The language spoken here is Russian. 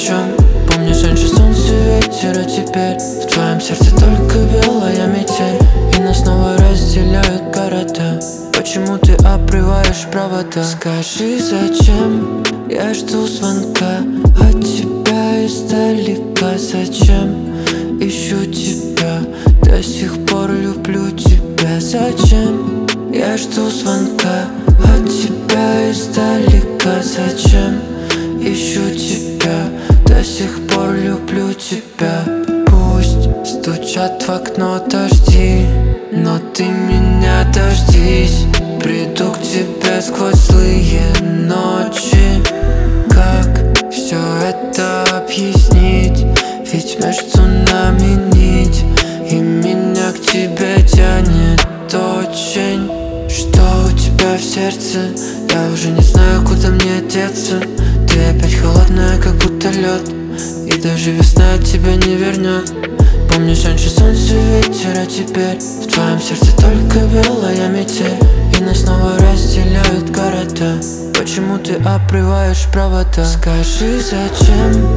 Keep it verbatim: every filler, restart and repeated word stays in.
чем? Помнишь, раньше солнце, ветер, а теперь в твоем сердце только белая метель, и нас снова разделяют города. Почему ты обрываешь провода? Скажи, зачем я жду звонка от тебя издалека? Зачем ищу тебя, до сих пор люблю тебя? Зачем я жду звонка от тебя издалека? Зачем ищу тебя, до сих пор люблю тебя? Пусть стучат в окно дожди, но ты меня дождись. Приду к тебе сквозь злые ночи. Как все это объяснить? Ведь между нами нить, и меня к тебе тянет очень. Что у тебя в сердце? Я уже не знаю, куда мне деться. Ты опять холодная, как будто лед, и даже весна тебя не вернет. Помнишь, раньше солнце, ветер, а теперь в твоем сердце только белая метель, и нас снова разделяют города. Почему ты обрываешь провода? Скажи, зачем